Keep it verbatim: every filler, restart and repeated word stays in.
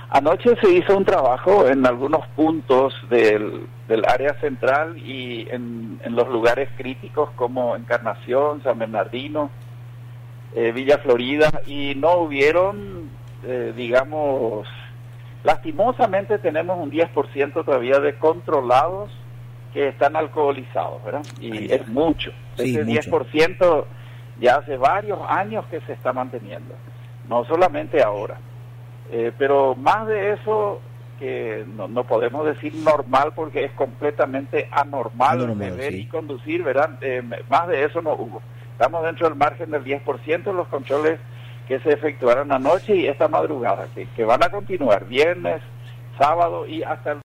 Anoche se hizo un trabajo en algunos puntos del, del área central y en, en los lugares críticos como Encarnación, San Bernardino, eh, Villa Florida, y no hubieron, eh, digamos, lastimosamente tenemos un diez por ciento todavía de controlados que están alcoholizados, ¿verdad? Y Ahí es mucho. Sí, Ese mucho. diez por ciento ya hace varios años que se está manteniendo, no solamente ahora. Eh, pero más de eso, que no, no podemos decir normal porque es completamente anormal, Anormal, beber sí. y conducir, ¿verdad? Eh, más de eso no hubo. Estamos dentro del margen del diez por ciento de los controles que se efectuaron anoche y esta madrugada, que, que van a continuar viernes, sábado y hasta el